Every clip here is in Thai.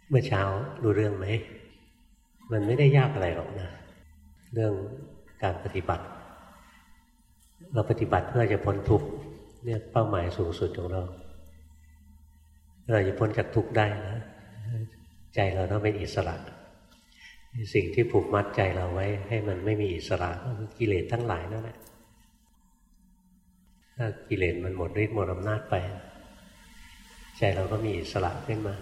เมื่อเช้ารู้เรื่องไหมมันไม่ได้ยากอะไรหรอกนะเรื่องการปฏิบัติเราปฏิบัติเพื่อจะพ้นทุกข์เนี่ยเป้าหมายสูงสุดของเราจะพ้นจากทุกข์ได้นะใจเราต้องเป็นอิสระสิ่งที่ผูกมัดใจเราไว้ให้มันไม่มีอิสระก็คือกิเลสทั้งหลายนั่นแหละถ้ากิเลสมันหมดฤทธิ์หมดอำนาจไปใจเราก็มีอิสระขึ้นมา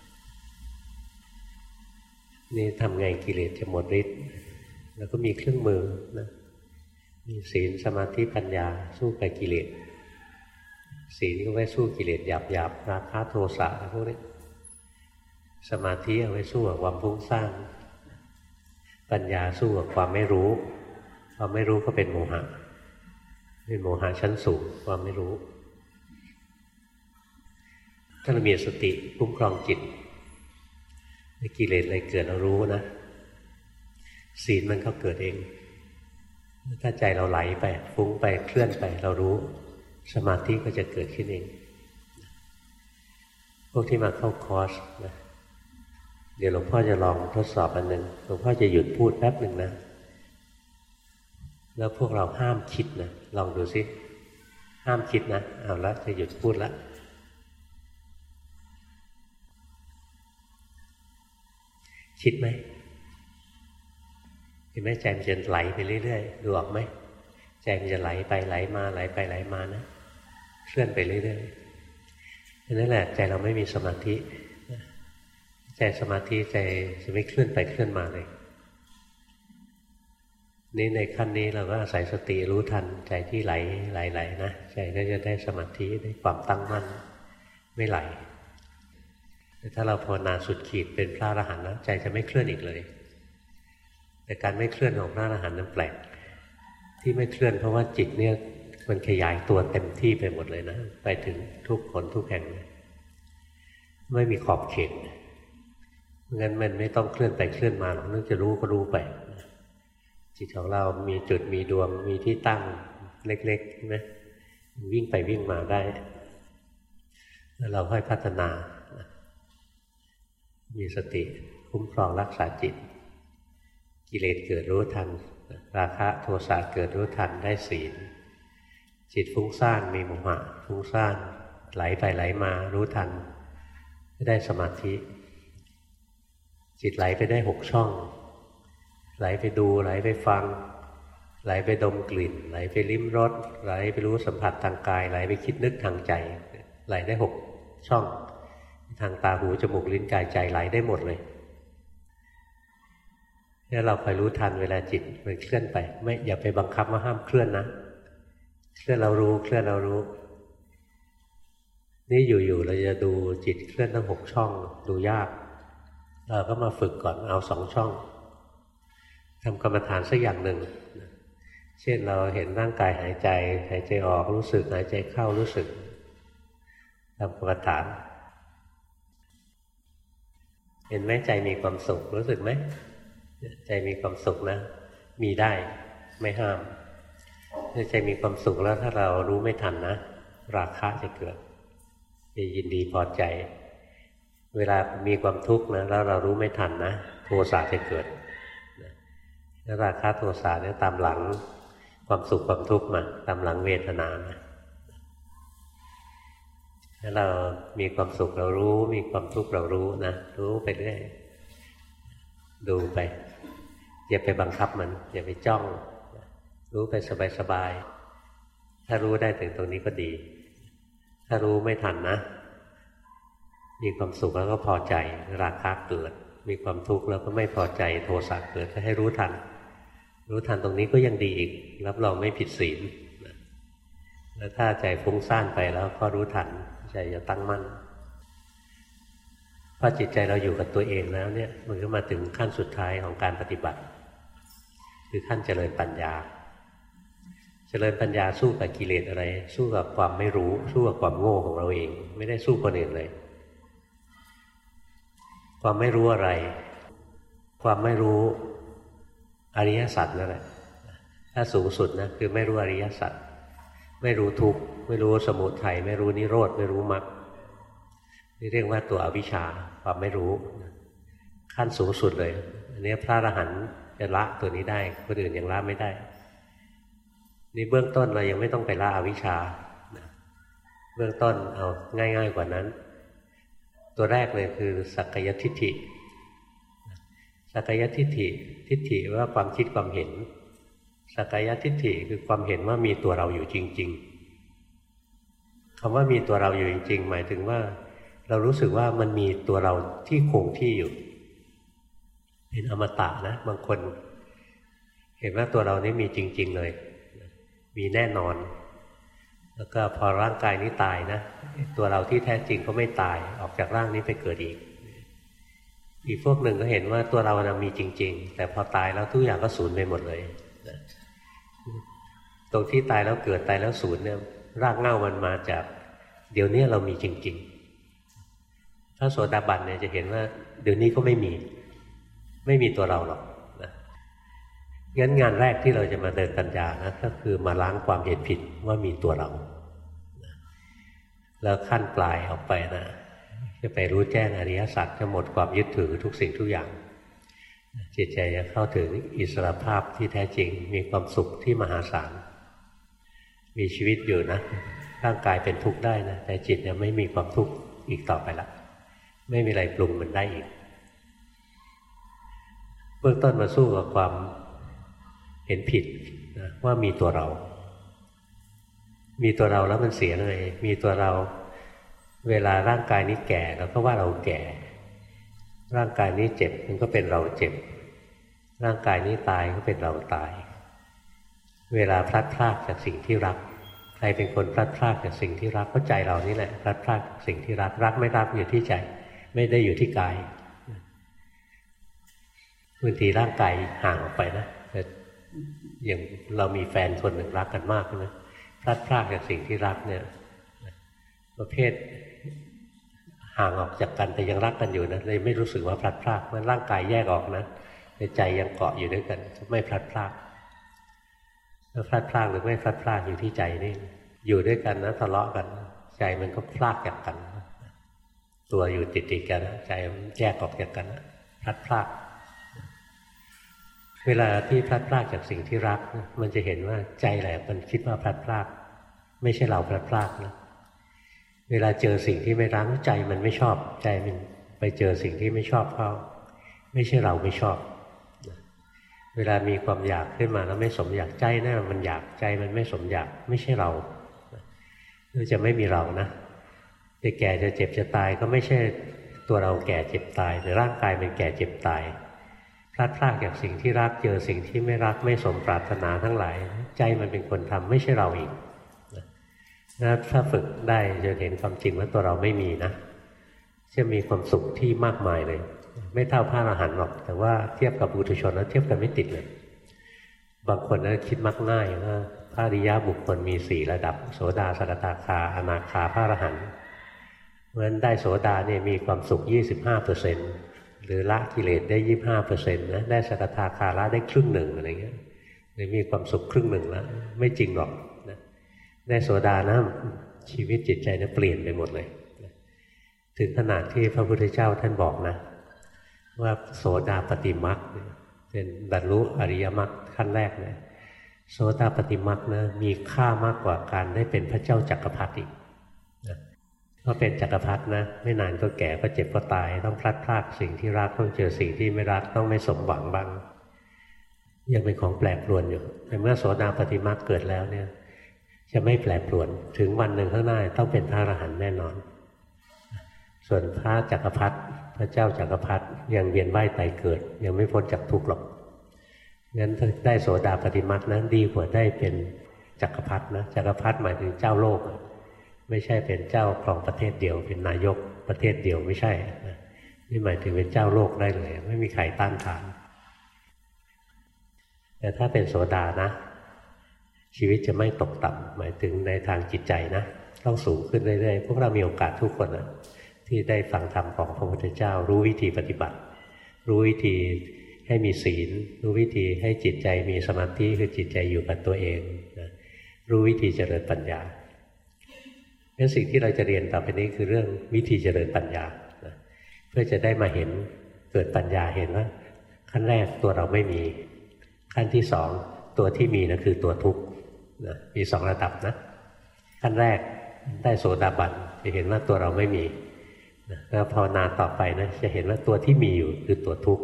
นี่ทำไงกิเลสจะหมดฤทธิ์แล้วก็มีเครื่องมือนะมีศีลสมาธิปัญญาสู้กับกิเลสศีลก็ไว้สู้กิเลสหยาบๆราคะโทสะพวกนี้สมาธิเอาไว้สู้กับความฟุ้งซ่านปัญญาสู้กับความไม่รู้ความไม่รู้ก็เป็นโมหะเป็นโมหะชั้นสูงความไม่รู้ถ้าเรามีสติคุ้มครองจิตกิเลสอะไรเกิดเรารู้นะศีลมันก็เกิดเองถ้าใจเราไหลไปฟุ้งไปเคลื่อนไปเรารู้สมาธิก็จะเกิดขึ้นเองพวกที่มาเข้าคอร์สนะเดี๋ยวหลวงพ่อจะลองทดสอบอันหนึ่งหลวงพ่อจะหยุดพูดแป๊บหนึ่งนะแล้วพวกเราห้ามคิดนะลองดูสิห้ามคิดนะเอาละจะหยุดพูดละคิดไหมเห็นไหมใจมันจะไหลไปเรื่อยๆดูออกไหมใจมันจะไหลไปไหลมาไหลไปไหลมานะเคลื่อนไปเรื่อยๆนั่นแหละใจเราไม่มีสมาธิใจสมาธิใจจะไม่เคลื่อนไปเคลื่อนมาเลยนี่ในขั้นนี้เราก็อาศัยสติรู้ทันใจที่ไหลไหลนะใจก็จะได้สมาธิได้ความตั้งมั่นไม่ไหลแต่ถ้าเราภาวนาสุดขีดเป็นพระอรหันต์แล้วใจจะไม่เคลื่อนอีกเลยแต่การไม่เคลื่อนของพระอรหันต์นั้นแปลกที่ไม่เคลื่อนเพราะว่าจิตเนี่ยมันขยายตัวเต็มที่ไปหมดเลยนะไปถึงทุกคนทุกแห่งไม่มีขอบเขตงั้นมันไม่ต้องเคลื่อนไปเคลื่อนมาหรอกนึกจะรู้ก็รู้ไปจิตของเรามีจุดมีดวงมีที่ตั้งเล็กๆใช่ไหมวิ่งไปวิ่งมาได้แล้วเราค่อยพัฒนามีสติคุ้มครองรักษาจิตกิเลสเกิดรู้ทันราคะโทสะเกิดรู้ทันได้ศีลจิตฟุ้งซ่านมีโมหะฟุ้งซ่านไหลไปไหลมารู้ทันได้สมาธิจิตไหลไปได้6ช่องไหลไปดูไหลไปฟังไหลไปดมกลิ่นไหลไปลิ้มรสไหลไปรู้สัมผัสทางกายไหลไปคิดนึกทางใจไหลได้6ช่องทางตาหูจมูกลิ้นกายใจไหลได้หมดเลยแล้วเราคอยรู้ทันเวลาจิตมันเคลื่อนไปไม่อย่าไปบังคับว่าห้ามเคลื่อนนะเคลื่อนเรารู้เคลื่อนเรารู้นี่อยู่ๆเราจะดูจิตเคลื่อนทั้ง6ช่องดูยากเราก็มาฝึกก่อนเอา2ช่องทำกรรมฐานสักอย่างหนึ่งเช่นเราเห็นร่างกายหายใจออกรู้สึกหายใจเข้ารู้สึกทำกรรมฐานเห็นไหมใจมีความสุขรู้สึกไหมใจมีความสุขนะมีได้ไม่ห้ามถ้าใจมีความสุขแล้วถ้าเรารู้ไม่ทันนะราคะจะเกิดจะยินดีพอใจเวลามีความทุกข์นะแล้วเรารู้ไม่ทันนะโทสะจะเกิดแล้วราคะโทสะเนี่ยตามหลังความสุขความทุกข์มาตามหลังเวทนานะถ้าเรามีความสุขเรารู้มีความทุกข์เรารู้นะรู้ไปเรื่อยดูไปอย่าไปบังคับมันอย่าไปจ้องรู้ไปสบายๆถ้ารู้ได้ถึงตรงนี้ก็ดีถ้ารู้ไม่ทันนะมีความสุขแล้วก็พอใจราคะเกิดมีความทุกข์แล้วก็ไม่พอใจโทสะเกิดถ้าให้รู้ทันตรงนี้ก็ยังดีอีกรับรองไม่ผิดศีลแล้วถ้าใจฟุ้งซ่านไปแล้วก็รู้ทันใจจะตั้งมั่นพอจิตใจเราอยู่กับตัวเองแล้วเนี่ยมันก็มาถึงขั้นสุดท้ายของการปฏิบัติคือขั้นเจริญปัญญาสู้กับกิเลสอะไรสู้กับความไม่รู้สู้กับความโง่ของเราเองไม่ได้สู้คนอื่นเลยความไม่รู้อะไรความไม่รู้อริยสัจนั่นแหละถ้าสูงสุดนะคือไม่รู้อริยสัจไม่รู้ทุกข์ไม่รู้สมุทัยไม่รู้นิโรธไม่รู้มรรคนี่เรียกว่าตัวอวิชชาความไม่รู้ขั้นสูงสุดเลยอันนี้พระอรหันต์จะละตัวนี้ได้คนอื่นยังละไม่ได้นี่เบื้องต้นเรายังไม่ต้องไปละอวิชชาเบื้องต้นเอาง่ายๆกว่านั้นตัวแรกเลยคือสักกายทิฏฐิสักกายทิฏฐิทิฏฐิว่าความคิดความเห็นสักกายทิฏฐิคือความเห็นว่ามีตัวเราอยู่จริงๆคำว่ามีตัวเราอยู่จริงๆหมายถึงว่าเรารู้สึกว่ามันมีตัวเราที่คงที่อยู่เป็นอมตะนะบางคนเห็นว่าตัวเรานี้มีจริงๆเลยมีแน่นอนแล้วก็พอร่างกายนี้ตายนะตัวเราที่แท้จริงก็ไม่ตายออกจากร่างนี้ไปเกิดอีกพวกหนึ่งก็เห็นว่าตัวเรานะมีจริงๆแต่พอตายแล้วทุกอย่างก็สูญไปหมดเลยตรงที่ตายแล้วเกิดตายแล้วสูญเนี่ยรากเหง้ามันมาจากเดี๋ยวนี้เรามีจริงๆถ้าโสดาบันเนี่ยจะเห็นว่าเดี๋ยวนี้ก็ไม่มีตัวเราหรอกนะงั้นงานแรกที่เราจะมาเดินปัญญานะก็คือมาล้างความเห็นผิดว่ามีตัวเรานะแล้วขั้นปลายออกไปนะจะไปรู้แจ้งอริยสัจจะหมดความยึดถือทุกสิ่งทุกอย่างจิตใจจะเข้าถึงอิสรภาพที่แท้จริงมีความสุขที่มหาศาลมีชีวิตอยู่นะร่างกายเป็นทุกข์ได้นะแต่จิตเนี่ยไม่มีความทุกข์อีกต่อไปละไม่มีอะไรปรุงมันได้อีกเบื้องต้นมาสู้กับความเห็นผิดนะว่ามีตัวเราแล้วมันเสียเลยมีตัวเราเวลาร่างกายนี้แก่เราก็ว่าเราแก่ร่างกายนี้เจ็บมันก็เป็นเราเจ็บร่างกายนี้ตายก็เป็นเราตายเวลาพลัดพรากจากสิ่งที่รักใครเป็นคนพลัดพรากจากสิ่งที่รักก็ใจเรานี่แหละพลัดพรากจากสิ่งที่รักรักไม่รักอยู่ที่ใจไม่ได้อยู่ที่กายบางทีร่างกายห่างออกไปนะแต่อย่างเรามีแฟนคนหนึ่งรักกันมากนะพลัดพรากจากสิ่งที่รักเนี่ยประเภทห่างออกจากกันแต่ยังรักกันอยู่นะเลยไม่รู้สึกว่าพลัดพรากมันร่างกายแยกออกนะแต่ใจยังเกาะอยู่ด้วยกันไม่พลัดพรากแล้วพลัดพรากหรือไม่พลัดพรากอยู่ที่ใจนี่อยู่ด้วยกันนะทะเลาะกันใจมันก็พลากจากกันตัวอยู่ติดกันใจมันแยกออกจากกันพลัดพรากเวลาที่พลัดพรากจากสิ่งที่รักมันจะเห็นว่าใจแหละมันคิดว่าพลัดพรากไม่ใช่เราพลัดพรากนะเวลาเจอสิ่งที่ไม่รักใจมันไม่ชอบใจมันไปเจอสิ่งที่ไม่ชอบเขาไม่ใช่เราไม่ชอบเวลามีความอยากขึ้นมาแล้วไม่สมอยากใจนั่นมันอยากใจมันไม่สมอยากไม่ใช่เราจะไม่มีเรานะจะแก่จะเจ็บจะตายก็ไม่ใช่ตัวเราแก่เจ็บตายหรือร่างกายมันแก่เจ็บตายพลัดพรากจากสิ่งที่รักเจอสิ่งที่ไม่รักไม่สมปรารถนาทั้งหลายใจมันเป็นคนทำไม่ใช่เราอีกนะถ้าฝึกได้จะเห็นความจริงว่าตัวเราไม่มีนะจะมีความสุขที่มากมายเลยไม่เท่าพระอรหันต์หรอกแต่ว่าเทียบกับปุถุชนแล้วเทียบกันไม่ติดเลยบางคนคิดมักง่ายว่าพระอริยบุคคลมี4ระดับโสดาสกทาคาอนาคาพระอรหันต์เพราะฉะนั้นได้โสดาเนี่ยมีความสุข 25% หรือละกิเลสได้ 25% นะได้สกทาคาละได้ครึ่งหนึ่งอะไรเงี้ยเลยมีความสุขครึ่งหนึ่งแล้วไม่จริงหรอกนะได้โสดานะชีวิตจิตใจเนี่ยเปลี่ยนไปหมดเลยถึงขนาดที่พระพุทธเจ้าท่านบอกนะว่าโสดาปฏิมรรคเป็นบรรลุอริยมรรคขั้นแรกเลยโสดาปฏิมรรคนะมีค่ามากกว่าการได้เป็นพระเจ้าจักรพรรดิอีกนะเพราะเป็นจักรพรรดินะไม่นานก็แก่ก็เจ็บก็ตายต้องพลัดพรากสิ่งที่รักต้องเจอสิ่งที่ไม่รักต้องไม่สมหวังบ้างยังเป็นของแปรปรวนอยู่แต่เมื่อโสดาปฏิมรรคเกิดแล้วเนี่ยจะไม่แปรปรวนถึงวันหนึ่งข้างหน้าต้องเป็นพระอรหันต์แน่นอนส่วนพระจักรพรรดิพระเจ้าจักรพรรดิยังเวียนว่ายตายเกิดยังไม่พ้นจากทุกข์หรอกงั้นถ้าได้โสดาปฏิมรรคนั้นดีกว่าได้เป็นจักรพรรดินะจักรพรรดิหมายถึงเจ้าโลกไม่ใช่เป็นเจ้าครองประเทศเดียวเป็นนายกประเทศเดียวไม่ใช่นี่หมายถึงเป็นเจ้าโลกได้เลยไม่มีใครต้านทานแต่ถ้าเป็นโสดานะชีวิตจะไม่ตกต่ำหมายถึงในทางจิตใจนะต้องสูงขึ้นเรื่อยๆพวกเรามีโอกาสทุกคนนะที่ได้ฟังธรรมของพระพุทธเจ้ารู้วิธีปฏิบัติรู้วิธีให้มีศีลรู้วิธีให้จิตใจมีสมาธิคือจิตใจอยู่กับตัวเองนะรู้วิธีเจริญปัญญางั้นสิ่งที่เราจะเรียนต่อไปนี้คือเรื่องวิธีเจริญปัญญานะเพื่อจะได้มาเห็นกิดปัญญาเห็นว่าขั้นแรกตัวเราไม่มีขั้นที่สองตัวที่มีนะคือตัวทุกข์นะมีสองระดับนะขั้นแรกได้โสดาบันจะเห็นว่าตัวเราไม่มีนะแล้วภาวนาต่อไปนะจะเห็นว่าตัวที่มีอยู่คือตัวทุกข์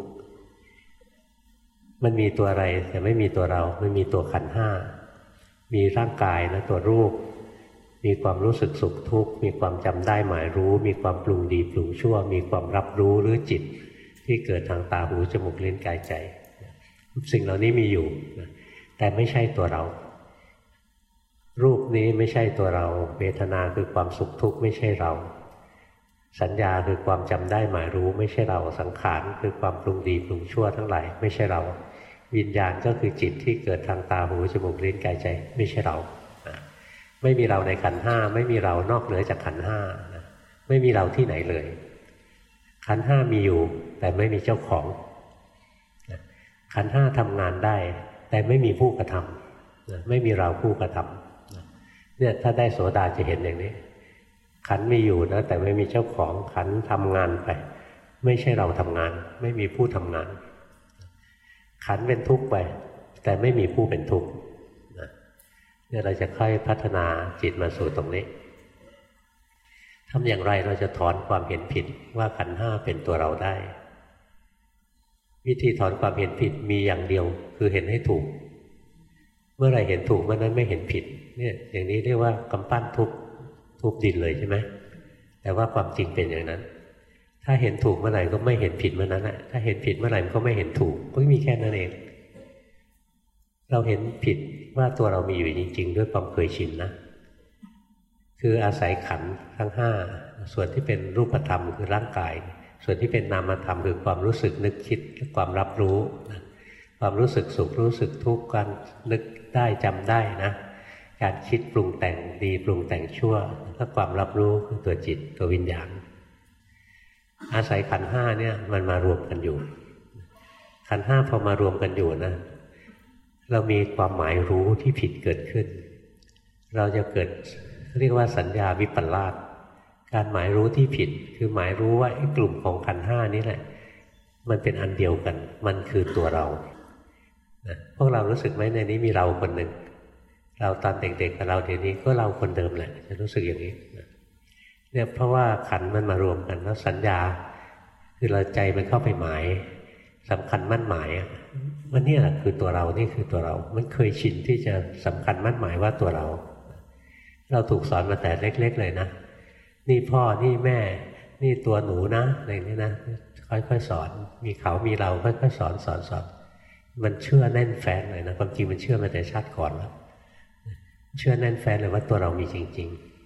มันมีตัวอะไรแต่ไม่มีตัวเราไม่มีตัวขันธ์ห้ามีร่างกายนะตัวรูปมีความรู้สึกสุขทุกข์มีความจำได้หมายรู้มีความปรุงดีปรุงชั่วมีความรับรู้หรือจิตที่เกิดทางตาหูจมูกลิ้นกายใจสิ่งเหล่านี้มีอยู่แต่ไม่ใช่ตัวเรารูปนี้ไม่ใช่ตัวเราเวทนาคือความสุขทุกข์ไม่ใช่เราสัญญาคือความจำได้หมายรู้ไม่ใช่เราสังขารคือความปรุงดีปรุงชั่วทั้งหลายไม่ใช่เราวิญญาณก็คือจิตที่เกิดทางตาหูจมูกลิ้นกายใจไม่ใช่เราไม่มีเราในขันธ์ห้าไม่มีเรานอกเหนือจากขันธ์ห้าไม่มีเราที่ไหนเลยขันธ์ห้ามีอยู่แต่ไม่มีเจ้าของขันธ์ห้าทำงานได้แต่ไม่มีผู้กระทำไม่มีเราผู้กระทำเนี่ยถ้าได้โสดาจะเห็นอย่างนี้ขันธ์มีอยู่นะแต่ไม่มีเจ้าของขันธ์ทำงานไปไม่ใช่เราทำงานไม่มีผู้ทำงานขันธ์เป็นทุกข์ไปแต่ไม่มีผู้เป็นทุกข์เนี่ยเราจะค่อยพัฒนาจิตมาสู่ตรงนี้ทำอย่างไรเราจะถอนความเห็นผิดว่าขันธ์ห้าเป็นตัวเราได้วิธีถอนความเห็นผิดมีอย่างเดียวคือเห็นให้ถูกเมื่อไหร่เห็นถูกเมื่อนั้นไม่เห็นผิดเนี่ยอย่างนี้เรียกว่ากำปั้นทุบดินเลยใช่ไหมแต่ว่าความจริงเป็นอย่างนั้นถ้าเห็นถูกเมื่อไหร่ก็ไม่เห็นผิดเมื่อนั้นแหละถ้าเห็นผิดเมื่อไหร่มันก็ไม่เห็นถูกก็มีแค่นั้นเองเราเห็นผิดว่าตัวเรามีอยู่จริงๆด้วยความเคยชินนะคืออาศัยขันธ์ทั้งห้าส่วนที่เป็นรูปธรรมคือร่างกายส่วนที่เป็นนามธรรมคือความรู้สึกนึกคิดความรับรู้ความรู้สึกสุขรู้สึกทุกข์การนึกได้จำได้นะการคิดปรุงแต่งดีปรุงแต่งชั่วแล้วความรับรู้คือตัวจิตตัววิญญาณอาศัยขันธ์ห้าเนี่ยมันมารวมกันอยู่ขันธ์ห้าพอมารวมกันอยู่นะเรามีความหมายรู้ที่ผิดเกิดขึ้นเราจะเกิดเรียกว่าสัญญาวิปลาสการหมายรู้ที่ผิดคือหมายรู้ว่าไอ้กลุ่มของขันธ์ห้านี้แหละมันเป็นอันเดียวกันมันคือตัวเราพวกเรารู้สึกไหมในนี้มีเราคนหนึ่งเราตอนเด็กๆกับเราเดี๋ยวนี้ก็เราคนเดิมแหละจะรู้สึกอย่างนี้เนี่ยเพราะว่าขันธ์มันมารวมกันแล้วสัญญาคือเราใจมันเข้าไปหมายสำคัญมั่นหมายว่านี่แหละคือตัวเรานี่คือตัวเรามันเคยชินที่จะสำคัญมั่นหมายว่าตัวเราถูกสอนมาแต่เล็กๆเลยนะนี่พ่อนี่แม่นี่ตัวหนูนะอะไรนี้นะค่อยๆสอนมีเขามีเราค่อยๆสอนมันเชื่อแน่นแฟ้นเลยนะความจริงมันเชื่อมาแต่ชาติก่อนแล้วเชื่อแน่นแฟ้นเลยว่าตัวเรามีจริง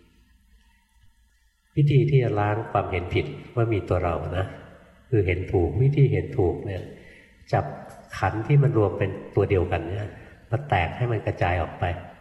ๆวิธีที่จะล้างความเห็นผิดว่ามีตัวเรานะคือเห็นถูกวิธีเห็นถูกเนี่ยจับขันธ์ที่มันรวมเป็นตัวเดียวกันเนี่ยมาแตกให้มันกระจายออกไป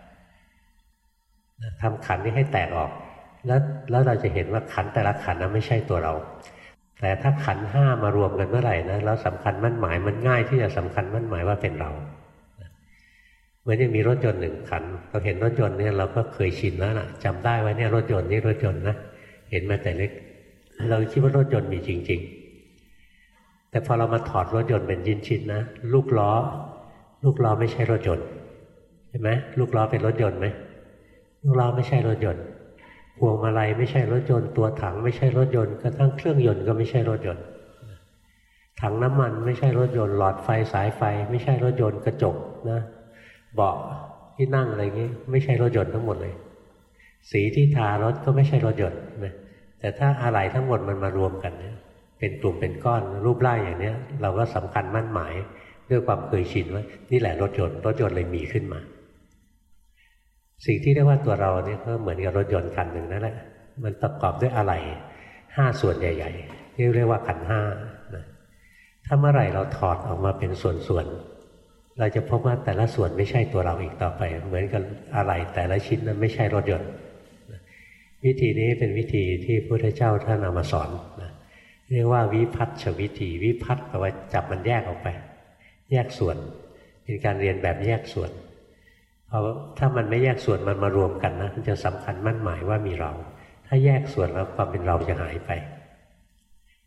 ทำขันธ์นี้ให้แตกออกแล้วเราจะเห็นว่าขันธ์แต่ละขันธ์นั้นไม่ใช่ตัวเราแต่ถ้าขันธ์ห้ามารวมกันเมื่อไหร่นะแล้วสำคัญมั่นหมายมันง่ายที่จะสำคัญมั่นหมายว่าเป็นเราเหมือนจะมีรถยนต์หนึ่งคันเราเห็นรถยนต์เนี่ยเราก็เคยชินแล้วนะจำได้ว่าเนี่ยรถยนต์นี่รถยนต์นะเห็นมาแต่เล็กเราคิดว่ารถยนต์มีจริงๆแต่พอเรามาถอดรถยนต์เป็นชิ้นๆนะลูกล้อไม่ใช่รถยนต์เห็นไหมลูกล้อเป็นรถยนต์ไหมลูกล้อไม่ใช่รถยนต์พวงมาลัยไม่ใช่รถยนต์ตัวถังไม่ใช่รถยนต์กระทั่งเครื่องยนต์ก็ไม่ใช่รถยนต์ถังน้ำมันไม่ใช่รถยนต์หลอดไฟสายไฟไม่ใช่รถยนต์กระจกนะเบาะที่นั่งอะไรอย่างนี้ไม่ใช่รถยนต์ทั้งหมดเลยสีที่ทารถก็ไม่ใช่รถยนต์นะแต่ถ้าอะไหล่ทั้งหมดมันมารวมกันเนี่ยเป็นกลุ่มเป็นก้อนรูปร่างอย่างนี้เราก็สำคัญมั่นหมายด้วยความเคยชินว่านี่แหละรถยนต์เลยมีขึ้นมาสิ่งที่เรียกว่าตัวเราเนี่ยก็เหมือนกับรถยนต์คันหนึ่งนั่นแหละมันประกอบด้วยอะไหล่5ส่วนใหญ่ๆที่เรียกว่าขันธ์ห้านะถ้าเมื่อไหร่เราถอดออกมาเป็นส่วนๆเราจะพบว่าแต่ละส่วนไม่ใช่ตัวเราอีกต่อไปเหมือนกับอะไหล่แต่ละชิ้นนั้นไม่ใช่รถยนต์วิธีนี้เป็นวิธีที่พระพุทธเจ้าท่านเอามาสอนนะเรียกว่าวิพัฒชวิธีวิพัฒน์แปลว่าจับมันแยกออกไปแยกส่วนเป็นการเรียนแบบแยกส่วนเพราะถ้ามันไม่แยกส่วนมันมารวมกันนะมันจะสำคัญมั่นหมายว่ามีเราถ้าแยกส่วนแล้วความเป็นเราจะหายไป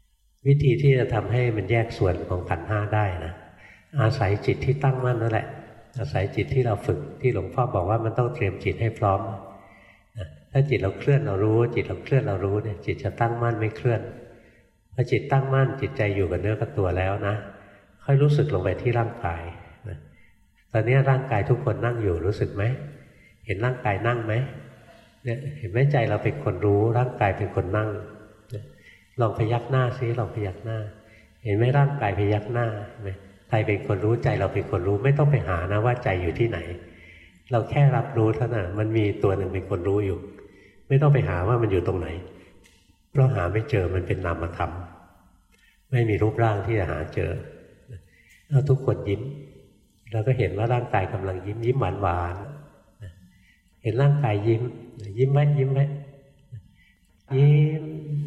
วิธีที่จะทำให้มันแยกส่วนของขันธ์ห้าได้นะอาศัยจิตที่ตั้งมั่นนั่นแหละอาศัยจิตที่เราฝึกที่หลวงพ่อบอกว่ามันต้องเตรียมจิตให้พร้อมถ้าจิตเราเคลื่อนเรารู้จิตเราเคลื่อนเรารู้เนี่ยจิตจะตั้งมั่นไม่เคลื่อนพอจิตตั้งมั่นจิตใจอยู่กับเนื้อกับตัวแล้วนะค่อยรู้สึกลงไปที่ร่างกายนะตอนนี้ร่างกายทุกคนนั่งอยู่รู้สึกไหมเห็นร่างกายนั่งไหมเนี่ยเห็นไหมใจเราเป็นคนรู้ร่างกายเป็นคนนั่งลองพยักหน้าซิลองพยักหน้าเห็นไหมร่างกายพยักหน้าเห็นไหมใจเป็นคนรู้ใจเราเป็นคนรู้ไม่ต้องไปหานะว่าใจอยู่ที่ไหนเราแค่รับรู้เท่านั้นมันมีตัวหนึ่งเป็นคนรู้อยู่ไม่ต้องไปหาว่ามันอยู่ตรงไหนเพราะหาไม่เจอมันเป็นนามธรรมไม่มีรูปร่างที่จะหาเจอเราทุกคนยิ้มเราก็เห็นว่าร่างกายกำลังยิ้มยิ้มหวานๆเห็นร่างกายยิ้มยิ้มไหมยิ้มไหมยิ้ม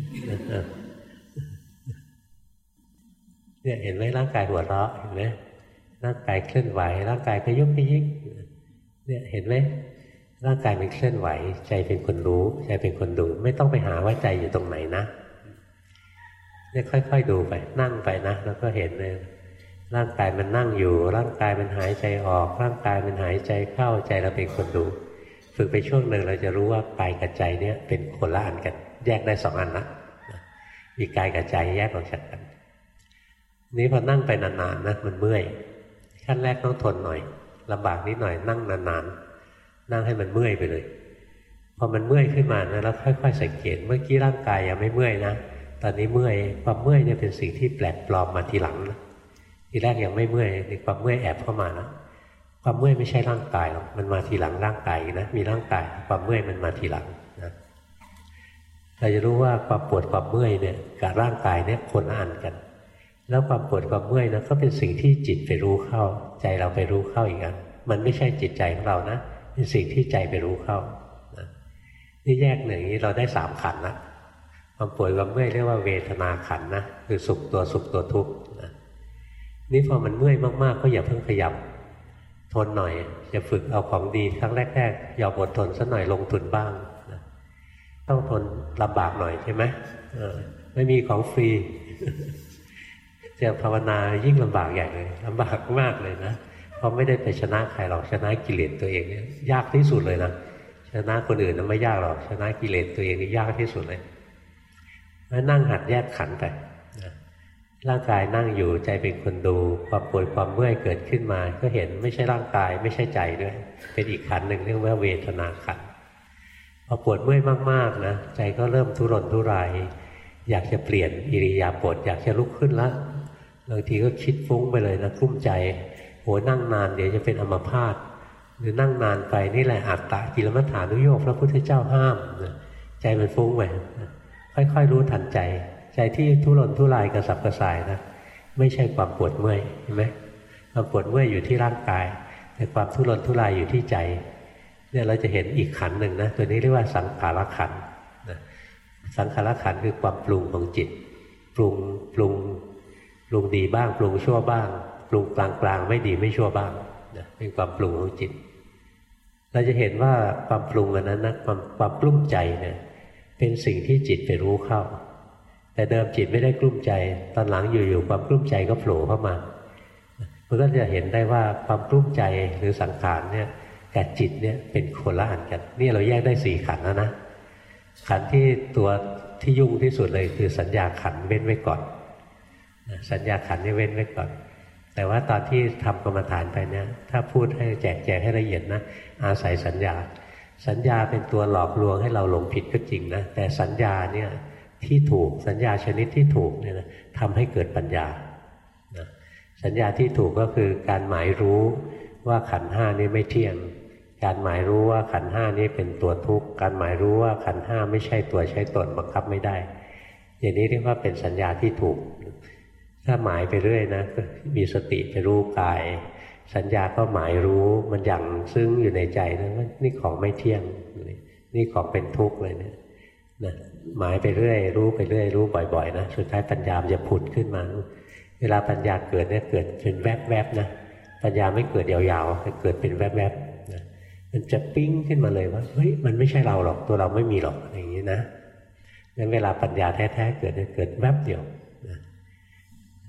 เนี่ยเห็นไหมร่างกายหัวเราะเห็นไหมร่างกายเคลื่อนไหวร่างกายก็ยุบยิกเนี่ยเห็นไหมร่างกายมันเคลื่อนไหวใจเป็นคนรู้ใจเป็นคนดูไม่ต้องไปหาว่าใจอยู่ตรงไหนนะเนี่ยค่อยๆดูไปนั่งไปนะแล้วก็เห็นเลยร่างกายมันนั่งอยู่ร่างกายมันหายใจออกร่างกายมันหายใจเข้าใจเราเป็นคนดูฝึกไปช่วงหนึ่งเราจะรู้ว่ากายกับใจเนี่ยเป็นคนละอันกันแยกได้2 อันนะมีกายกับใจแยกออกจากกันนี้พอนั่งไปนานๆนะมันเมื่อยขั้นแรกต้องทนหน่อยลำบากนิดหน่อยนั่งนานๆนั่งให้มันเมื่อยไปเลยพอมันเมื่อยขึ้นมานะแล้วค่อยๆสังเกตเมื่อกี้ร่างกายยังไม่เมื่อยนะตอนนี้เมื่อยความเมื่อยเนี่ยเป็นสิ่งที่แปลกปลอมมาทีหลังนะทีแรกยังไม่เมื่อยในความเมื่อยแอบเข้ามานะความเมื่อยไม่ใช่ร่างกายหรอกมันมาทีหลังร่างกายนะมีร่างกายความเมื่อยมันมาทีหลังนะเราจะรู้ว่าความปวดความเมื่อยเนี่ยกับร่างกายเนี่ยคนละอันกันแล้วความปวดความเมื่อยนะก็เป็นสิ่งที่จิตไปรู้เข้าใจเราไปรู้เข้าอีกอันมันไม่ใช่จิตใจของเรานะเป็นสิ่งที่ใจไปรู้เข้านะนี่แยกหนึ่งนี้เราได้3 ขันธ์ละความปวดความเมื่อยเรียกว่าเวทนาขันธ์นะคือสุขตัวทุกข์นะนี่พอมันเมื่อยมากๆก็อย่าเพิ่งขยับทนหน่อยจะฝึกเอาของดีครั้งแรกๆอย่าอดทนสักหน่อยลงทุนบ้างนะต้องทนลำบากหน่อยใช่ไหมไม่มีของฟรีจะภาวนายิ่งลำบากใหญ่เลยลำบากมากเลยนะเพราะไม่ได้ไปชนะใครหรอกชนะกิเลสตัวเองเนี่ยยากที่สุดเลยนะชนะคนอื่นนั้นไม่ยากหรอกชนะกิเลสตัวเองนี่ยากที่สุดเลยแล้วนั่งหัดแยกขันธ์ไปนะร่างกายนั่งอยู่ใจเป็นคนดูความปวดความเมื่อยเกิดขึ้นมาก็เห็นไม่ใช่ร่างกายไม่ใช่ใจด้วยเป็นอีกขันธ์หนึ่งเรียกว่าเวทนาขันธ์พอปวดเมื่อยมากๆนะใจก็เริ่มทุรนทุรายอยากจะเปลี่ยนอิริยาบถอยากจะลุกขึ้นละบางทีก็คิดฟุ้งไปเลยนะกลุ้มใจโหนั่งนานเดี๋ยวจะเป็นอัมพาตหรือนั่งนานไปนี่แหละอัตตะกิลมัฏฐานุโยคพระพุทธเจ้าห้ามใจมันฟุ้งไปค่อยๆรู้ทันใจใจที่ทุรนทุรายกระสับกระส่ายนะไม่ใช่ความปวดเมื่อยเห็นไหมความปวดเมื่อยอยู่ที่ร่างกายแต่ความทุรนทุรายอยู่ที่ใจเนี่ยเราจะเห็นอีกขันธ์หนึ่งนะตัวนี้เรียกว่าสังขารขันธ์สังขารขันธ์คือความปรุงของจิตปรุงดีบ้างปรุงชั่วบ้างปรุงกลางๆไม่ดีไม่ชั่วบ้างนะเป็นความปรุงของจิตเราจะเห็นว่าความปรุงอันนั้นนะความกลุ้มใจเนี่ยเป็นสิ่งที่จิตไปรู้เข้าแต่เดิมจิตไม่ได้กลุ้มใจตอนหลังอยู่ๆความกลุ้มใจก็โผล่เข้ามามันก็จะเห็นได้ว่าความกลุ้มใจหรือสังขารเนี่ยกับจิตเนี่ยเป็นคนละอันกันนี่เราแยกได้4 ขันธ์แล้วนะขันธ์ที่ตัวที่ยุ่งที่สุดเลยคือสัญญาขันธ์เว้นไว้ก่อนสัญญาขันธ์นี่เว้นไว้ก่อนแต่ว่าตอนที่ทำกรรมฐานไปเนี่ยถ้าพูดให้แจกแจงให้ละเอียดนะอาศัยสัญญาเป็นตัวหลอกลวงให้เราหลงผิดก็จริงนะแต่สัญญาเนี่ยที่ถูกสัญญาชนิดที่ถูกเนี่ยนะทำให้เกิดปัญญานะสัญญาที่ถูกก็คือการหมายรู้ว่าขันธ์5นี้ไม่เที่ยงการหมายรู้ว่าขันธ์5นี้เป็นตัวทุกข์การหมายรู้ว่าขันธ์5ไม่ใช่ตัวใช้ตนบังคับไม่ได้อย่างนี้เรียกว่าเป็นสัญญาที่ถูกถ้าหมายไปเรื่อยนะมีสติไปรู้กายสัญญาก็หมายรู้มันอย่างซึ้งอยู่ในใจนะว่านี่ของไม่เที่ยงนี่ของเป็นทุกข์เลยเนี่ยนะหมายไปเรื่อยรู้ไปเรื่อยรู้บ่อยๆนะสุดท้ายปัญญาจะผุดขึ้นมาเวลาปัญญาเกิดเนี่ยเกิดเป็นแวบๆนะปัญญาไม่เกิดยาวๆแต่เกิดเป็นแวบๆนะมันจะปิ้งขึ้นมาเลยว่าเฮ้ยมันไม่ใช่เราหรอกตัวเราไม่มีหรอกอย่างนี้นะงั้นเวลาปัญญาแท้ๆเกิดแวบเดียวนะ